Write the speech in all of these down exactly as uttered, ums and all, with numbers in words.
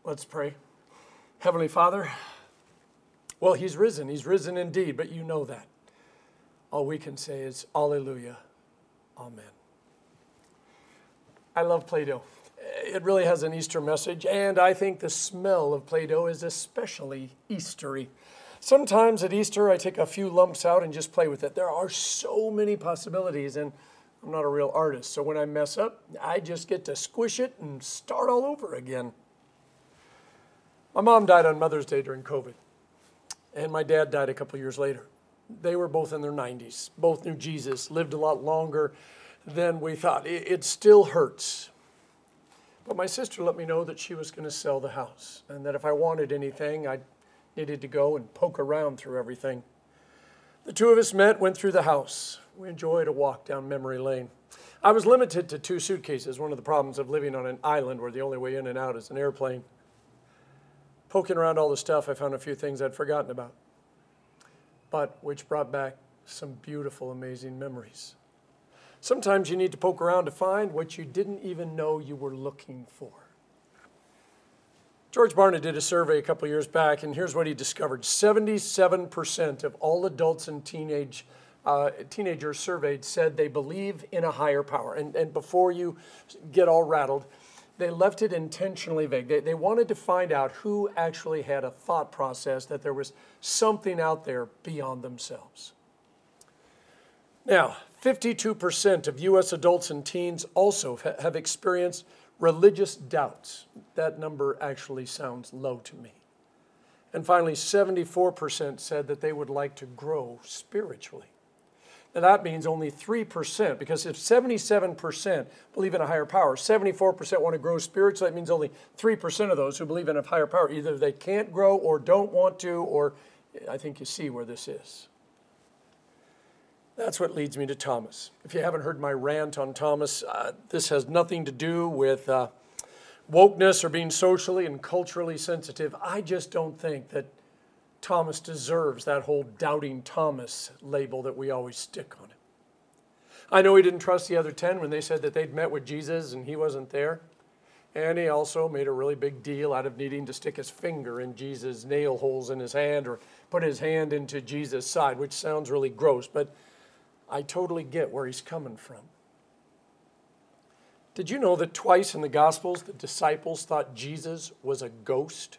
Let's pray. Heavenly Father, well, he's risen. He's risen indeed, but you know that. All we can say is, Alleluia, Amen. I love Play-Doh. It really has an Easter message, and I think the smell of Play-Doh is especially Eastery. Sometimes at Easter, I take a few lumps out and just play with it. There are so many possibilities, and I'm not a real artist, so when I mess up, I just get to squish it and start all over again. My mom died on Mother's Day during COVID, and my dad died a couple years later. They were both in their nineties, both knew Jesus, lived a lot longer than we thought. It, it still hurts. But my sister let me know that she was going to sell the house, and that if I wanted anything, I needed to go and poke around through everything. The two of us met, went through the house. We enjoyed a walk down memory lane. I was limited to two suitcases, one of the problems of living on an island where the only way in and out is an airplane. Poking around all the stuff, I found a few things I'd forgotten about, but which brought back some beautiful, amazing memories. Sometimes you need to poke around to find what you didn't even know you were looking for. George Barna did a survey a couple years back, and here's what he discovered. seventy-seven percent of all adults and teenage uh, teenagers surveyed said they believe in a higher power. And, and before you get all rattled, they left it intentionally vague. They, they wanted to find out who actually had a thought process that there was something out there beyond themselves. Now, fifty-two percent of U S adults and teens also ha- have experienced religious doubts. That number actually sounds low to me. And finally, seventy-four percent said that they would like to grow spiritually. Now that means only three percent, because if seventy-seven percent believe in a higher power, seventy-four percent want to grow spiritually, that means only three percent of those who believe in a higher power, either they can't grow or don't want to, or I think you see where this is. That's what leads me to Thomas. If you haven't heard my rant on Thomas, uh, this has nothing to do with uh, wokeness or being socially and culturally sensitive. I just don't think that Thomas deserves that whole doubting Thomas label that we always stick on him. I know he didn't trust the other ten when they said that they'd met with Jesus and he wasn't there. And he also made a really big deal out of needing to stick his finger in Jesus' nail holes in his hand or put his hand into Jesus' side, which sounds really gross, but I totally get where he's coming from. Did you know that twice in the Gospels the disciples thought Jesus was a ghost?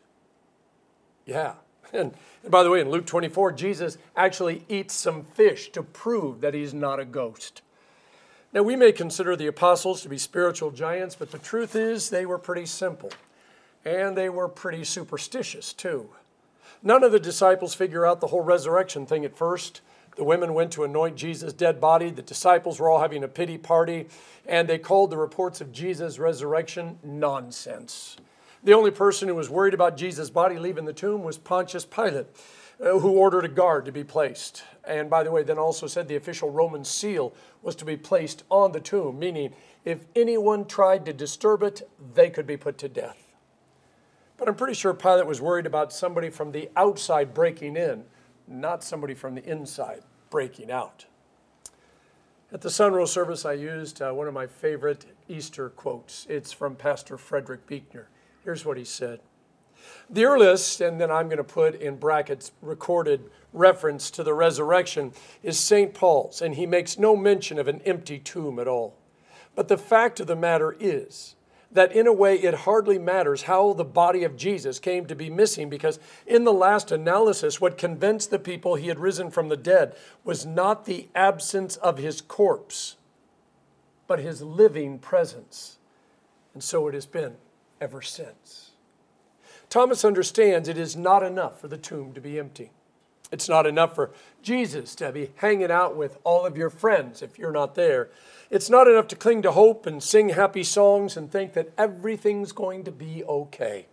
Yeah. And, and by the way, in Luke twenty-four, Jesus actually eats some fish to prove that he's not a ghost. Now, we may consider the apostles to be spiritual giants, but the truth is they were pretty simple. And they were pretty superstitious, too. None of the disciples figure out the whole resurrection thing at first. The women went to anoint Jesus' dead body. The disciples were all having a pity party, and they called the reports of Jesus' resurrection nonsense. The only person who was worried about Jesus' body leaving the tomb was Pontius Pilate, uh, who ordered a guard to be placed. And by the way, then also said the official Roman seal was to be placed on the tomb, meaning if anyone tried to disturb it, they could be put to death. But I'm pretty sure Pilate was worried about somebody from the outside breaking in, not somebody from the inside breaking out. At the Sunrose service, I used uh, one of my favorite Easter quotes. It's from Pastor Frederick Buechner. Here's what he said. The earliest, and then I'm going to put in brackets, recorded reference to the resurrection is Saint Paul's, and he makes no mention of an empty tomb at all. But the fact of the matter is that in a way it hardly matters how the body of Jesus came to be missing, because in the last analysis, what convinced the people he had risen from the dead was not the absence of his corpse, but his living presence. And so it has been ever since. Thomas understands it is not enough for the tomb to be empty. It's not enough for Jesus to be hanging out with all of your friends if you're not there. It's not enough to cling to hope and sing happy songs and think that everything's going to be okay.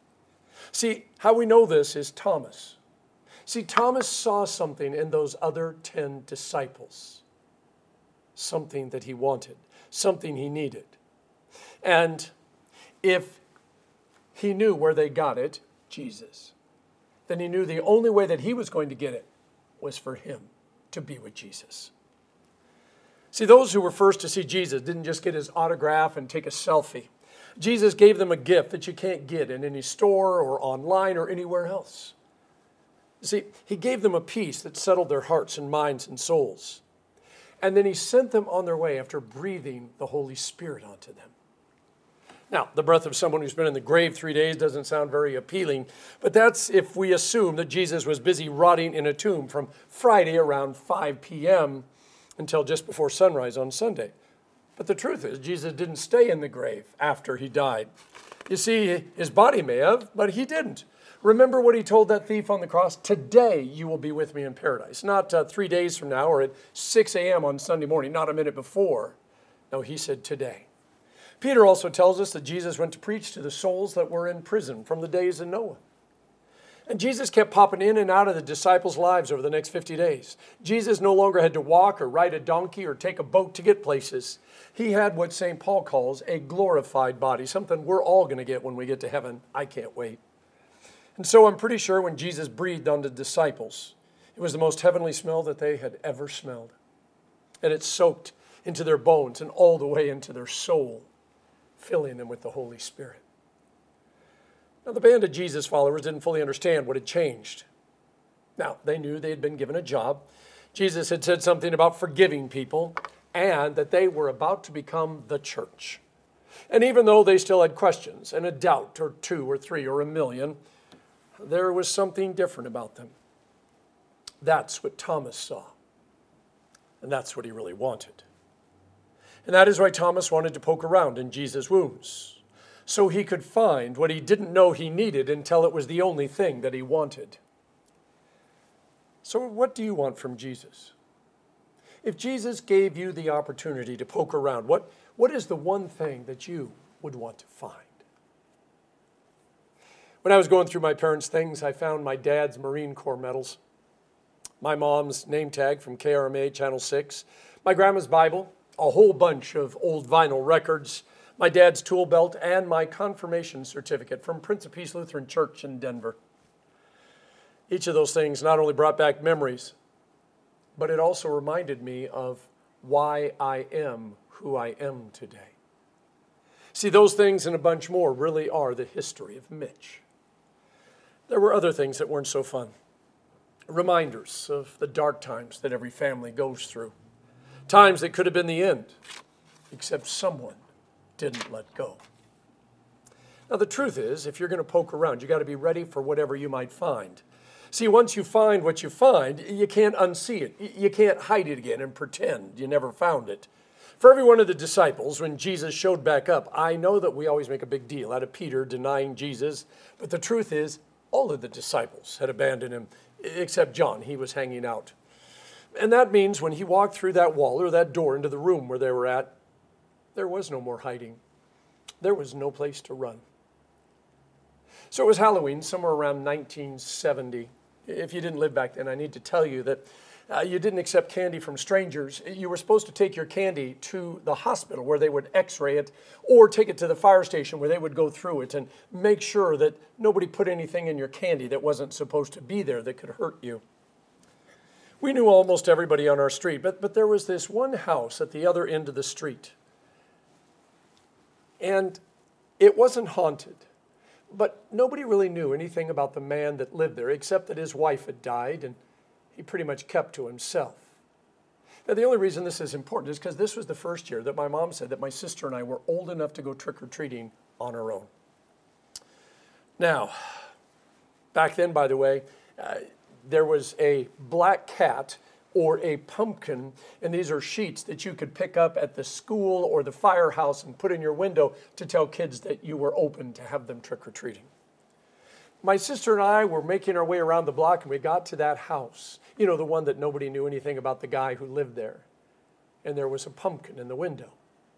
See, how we know this is Thomas. See, Thomas saw something in those other ten disciples. Something that he wanted, something he needed. And if he knew where they got it, Jesus, then he knew the only way that he was going to get it was for him to be with Jesus. See, those who were first to see Jesus didn't just get his autograph and take a selfie. Jesus gave them a gift that you can't get in any store or online or anywhere else. You see, he gave them a peace that settled their hearts and minds and souls. And then he sent them on their way after breathing the Holy Spirit onto them. Now, the breath of someone who's been in the grave three days doesn't sound very appealing, but that's if we assume that Jesus was busy rotting in a tomb from Friday around five p.m. until just before sunrise on Sunday. But the truth is, Jesus didn't stay in the grave after he died. You see, his body may have, but he didn't. Remember what he told that thief on the cross? Today you will be with me in paradise. Not uh, three days from now or at six a.m. on Sunday morning, not a minute before. No, he said today. Peter also tells us that Jesus went to preach to the souls that were in prison from the days of Noah. And Jesus kept popping in and out of the disciples' lives over the next fifty days. Jesus no longer had to walk or ride a donkey or take a boat to get places. He had what Saint Paul calls a glorified body, something we're all going to get when we get to heaven. I can't wait. And so I'm pretty sure when Jesus breathed on the disciples, it was the most heavenly smell that they had ever smelled. And it soaked into their bones and all the way into their soul, filling them with the Holy Spirit. Now, the band of Jesus followers didn't fully understand what had changed. Now, they knew they had been given a job. Jesus had said something about forgiving people and that they were about to become the church. And even though they still had questions and a doubt or two or three or a million, there was something different about them. That's what Thomas saw. And that's what he really wanted. And that is why Thomas wanted to poke around in Jesus' wounds, so he could find what he didn't know he needed until it was the only thing that he wanted. So what do you want from Jesus? If Jesus gave you the opportunity to poke around, what, what is the one thing that you would want to find? When I was going through my parents' things, I found my dad's Marine Corps medals, my mom's name tag from K R M A Channel six, my grandma's Bible, a whole bunch of old vinyl records, my dad's tool belt, and my confirmation certificate from Prince of Peace Lutheran Church in Denver. Each of those things not only brought back memories, but it also reminded me of why I am who I am today. See, those things and a bunch more really are the history of Mitch. There were other things that weren't so fun. Reminders of the dark times that every family goes through. Times that could have been the end, except someone didn't let go. Now, the truth is, if you're going to poke around, you got to be ready for whatever you might find. See, once you find what you find, you can't unsee it. You can't hide it again and pretend you never found it. For every one of the disciples, when Jesus showed back up, I know that we always make a big deal out of Peter denying Jesus, but the truth is, all of the disciples had abandoned him, except John. He was hanging out. And that means when he walked through that wall or that door into the room where they were at, there was no more hiding. There was no place to run. So it was Halloween, somewhere around nineteen seventy. If you didn't live back then, I need to tell you that uh, you didn't accept candy from strangers. You were supposed to take your candy to the hospital where they would x-ray it, or take it to the fire station where they would go through it and make sure that nobody put anything in your candy that wasn't supposed to be there that could hurt you. We knew almost everybody on our street, but, but there was this one house at the other end of the street. And it wasn't haunted, but nobody really knew anything about the man that lived there, except that his wife had died, and he pretty much kept to himself. Now, the only reason this is important is because this was the first year that my mom said that my sister and I were old enough to go trick-or-treating on our own. Now, back then, by the way, uh, there was a black cat or a pumpkin, and these are sheets that you could pick up at the school or the firehouse and put in your window to tell kids that you were open to have them trick-or-treating. My sister and I were making our way around the block, and we got to that house, you know, the one that nobody knew anything about the guy who lived there, and there was a pumpkin in the window.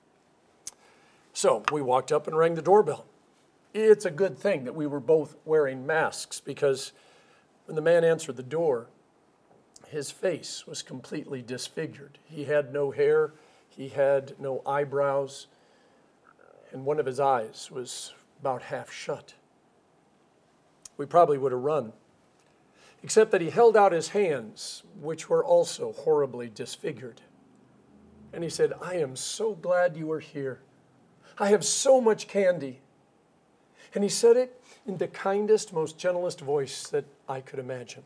So we walked up and rang the doorbell. It's a good thing that we were both wearing masks, because when the man answered the door, his face was completely disfigured. He had no hair, he had no eyebrows, and one of his eyes was about half shut. We probably would have run, except that he held out his hands, which were also horribly disfigured. And he said, "I am so glad you are here. I have so much candy. And he said it in the kindest, most gentlest voice that I could imagine.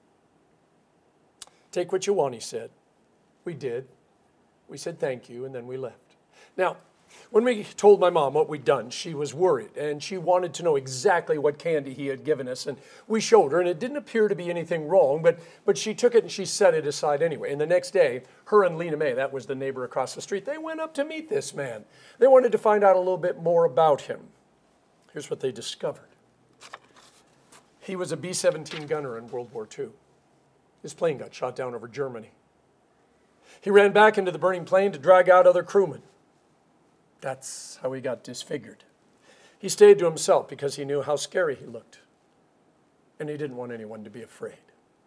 Take what you want, he said. We did. We said thank you, and then we left. Now, when we told my mom what we'd done, she was worried, and she wanted to know exactly what candy he had given us. And we showed her, and it didn't appear to be anything wrong, but, but she took it and she set it aside anyway. And the next day, her and Lena May, that was the neighbor across the street, they went up to meet this man. They wanted to find out a little bit more about him. Here's what they discovered. He was a B seventeen gunner in World War Two. His plane got shot down over Germany. He ran back into the burning plane to drag out other crewmen. That's how he got disfigured. He stayed to himself because he knew how scary he looked. And he didn't want anyone to be afraid.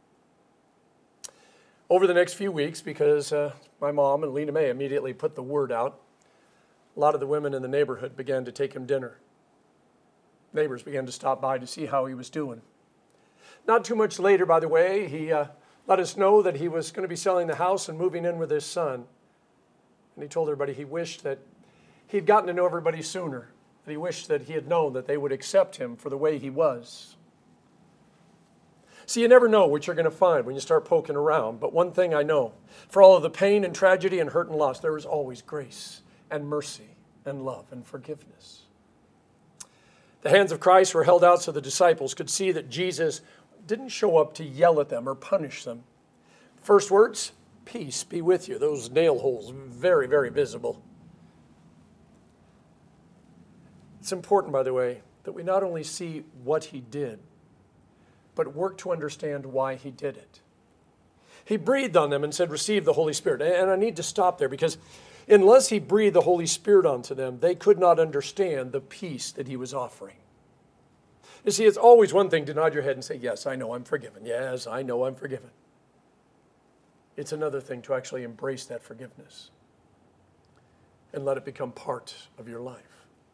Over the next few weeks, because uh, my mom and Lena May immediately put the word out, a lot of the women in the neighborhood began to take him dinner. Neighbors began to stop by to see how he was doing. Not too much later, by the way, he uh, let us know that he was going to be selling the house and moving in with his son. And he told everybody he wished that he'd gotten to know everybody sooner, that he wished that he had known that they would accept him for the way he was. See, you never know what you're going to find when you start poking around, but one thing I know, for all of the pain and tragedy and hurt and loss, there is always grace and mercy and love and forgiveness. The hands of Christ were held out so the disciples could see that Jesus didn't show up to yell at them or punish them. First words, peace be with you. Those nail holes, very, very visible. It's important, by the way, that we not only see what he did, but work to understand why he did it. He breathed on them and said, receive the Holy Spirit. And I need to stop there because unless he breathed the Holy Spirit onto them, they could not understand the peace that he was offering. You see, it's always one thing to nod your head and say, yes, I know I'm forgiven. Yes, I know I'm forgiven. It's another thing to actually embrace that forgiveness and let it become part of your life.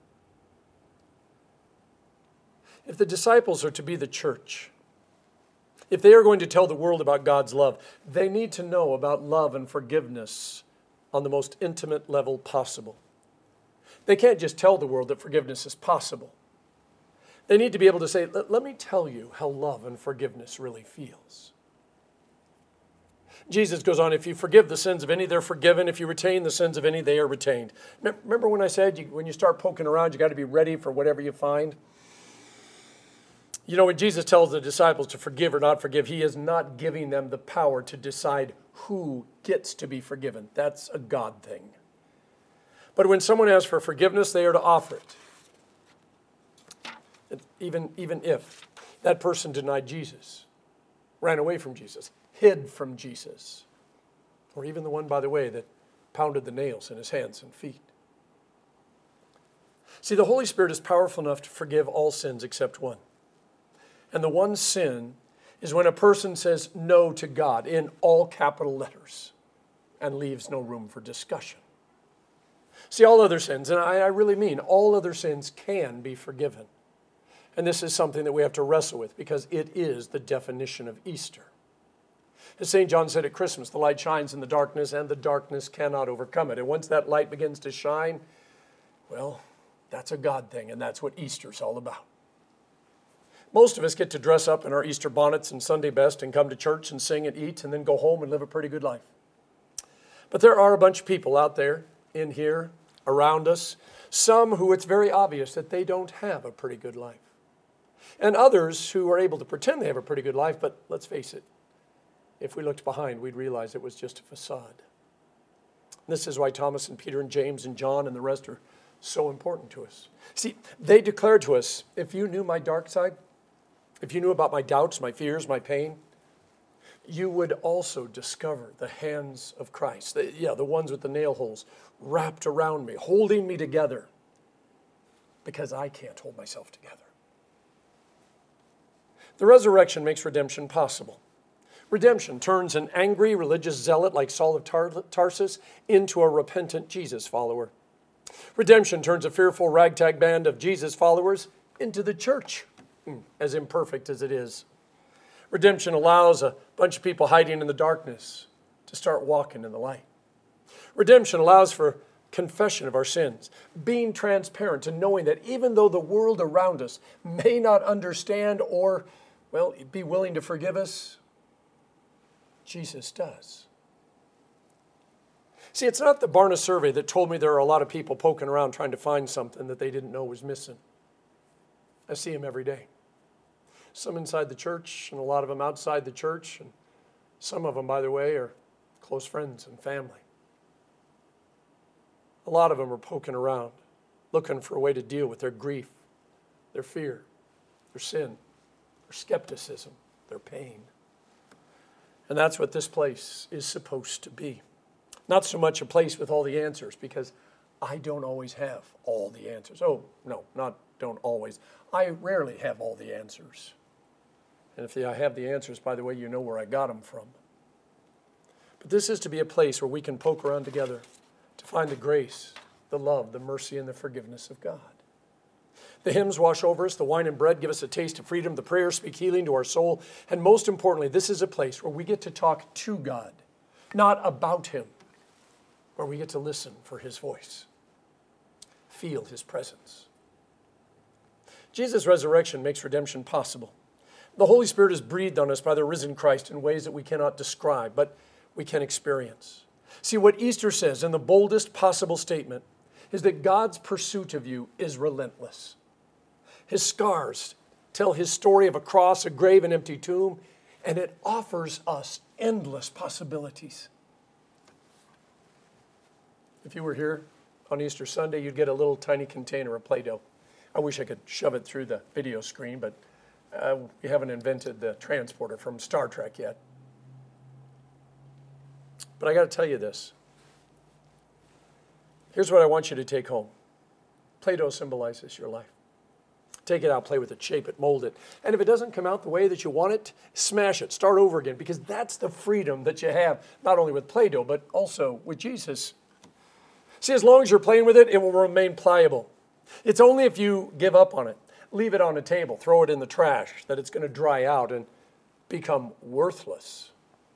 If the disciples are to be the church, if they are going to tell the world about God's love, they need to know about love and forgiveness on the most intimate level possible. They can't just tell the world that forgiveness is possible. They need to be able to say, let, let me tell you how love and forgiveness really feels. Jesus goes on, if you forgive the sins of any, they're forgiven. If you retain the sins of any, they are retained. Remember when I said you, when you start poking around, you got to be ready for whatever you find? You know, when Jesus tells the disciples to forgive or not forgive, he is not giving them the power to decide who gets to be forgiven. That's a God thing. But when someone asks for forgiveness, they are to offer it. Even, even if that person denied Jesus, ran away from Jesus, hid from Jesus, or even the one, by the way, that pounded the nails in his hands and feet. See, the Holy Spirit is powerful enough to forgive all sins except one. And the one sin is when a person says no to God in all capital letters and leaves no room for discussion. See, all other sins, and I, I really mean all other sins can be forgiven. And this is something that we have to wrestle with because it is the definition of Easter. As Saint John said at Christmas, the light shines in the darkness and the darkness cannot overcome it. And once that light begins to shine, well, that's a God thing, and that's what Easter's all about. Most of us get to dress up in our Easter bonnets and Sunday best and come to church and sing and eat and then go home and live a pretty good life. But there are a bunch of people out there, in here, around us, some who it's very obvious that they don't have a pretty good life. And others who are able to pretend they have a pretty good life, but let's face it, if we looked behind, we'd realize it was just a facade. This is why Thomas and Peter and James and John and the rest are so important to us. See, they declared to us, if you knew my dark side, if you knew about my doubts, my fears, my pain, you would also discover the hands of Christ. The, yeah, the ones with the nail holes wrapped around me, holding me together because I can't hold myself together. The resurrection makes redemption possible. Redemption turns an angry religious zealot like Saul of Tar- Tarsus into a repentant Jesus follower. Redemption turns a fearful ragtag band of Jesus followers into the church, as imperfect as it is. Redemption allows a bunch of people hiding in the darkness to start walking in the light. Redemption allows for confession of our sins, being transparent and knowing that even though the world around us may not understand or, well, be willing to forgive us, Jesus does. See, it's not the Barna survey that told me there are a lot of people poking around trying to find something that they didn't know was missing. I see them every day. Some inside the church and a lot of them outside the church. And some of them, by the way, are close friends and family. A lot of them are poking around, looking for a way to deal with their grief, their fear, their sin, their skepticism, their pain. And that's what this place is supposed to be. Not so much a place with all the answers, because I don't always have all the answers. Oh, no, not don't always. I rarely have all the answers. And if I have the answers, by the way, you know where I got them from. But this is to be a place where we can poke around together to find the grace, the love, the mercy, and the forgiveness of God. The hymns wash over us. The wine and bread give us a taste of freedom. The prayers speak healing to our soul. And most importantly, this is a place where we get to talk to God, not about him, where we get to listen for his voice, feel his presence. Jesus' resurrection makes redemption possible. The Holy Spirit is breathed on us by the risen Christ in ways that we cannot describe, but we can experience. See, what Easter says in the boldest possible statement is that God's pursuit of you is relentless. His scars tell his story of a cross, a grave, an empty tomb, and it offers us endless possibilities. If you were here on Easter Sunday, you'd get a little tiny container of Play-Doh. I wish I could shove it through the video screen, but uh, we haven't invented the transporter from Star Trek yet. But I got to tell you this. Here's what I want you to take home. Play-Doh symbolizes your life. Take it out, play with it, shape it, mold it. And if it doesn't come out the way that you want it, smash it, start over again, because that's the freedom that you have, not only with Play-Doh, but also with Jesus. See, as long as you're playing with it, it will remain pliable. It's only if you give up on it, leave it on a table, throw it in the trash, that it's going to dry out and become worthless.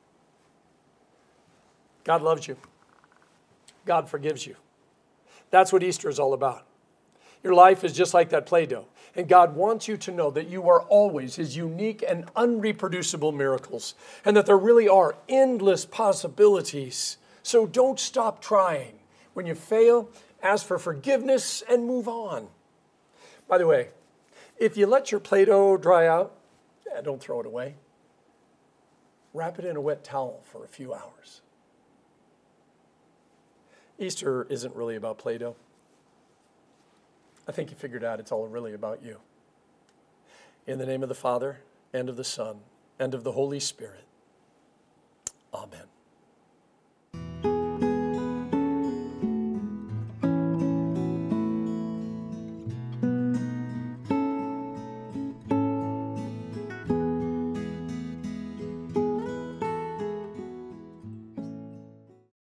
God loves you. God forgives you. That's what Easter is all about. Your life is just like that Play-Doh. And God wants you to know that you are always his unique and unreproducible miracles, and that there really are endless possibilities. So don't stop trying. When you fail, ask for forgiveness and move on. By the way, if you let your Play-Doh dry out, yeah, don't throw it away. Wrap it in a wet towel for a few hours. Easter isn't really about Play-Doh. I think you figured out it's all really about you. In the name of the Father, and of the Son, and of the Holy Spirit. Amen.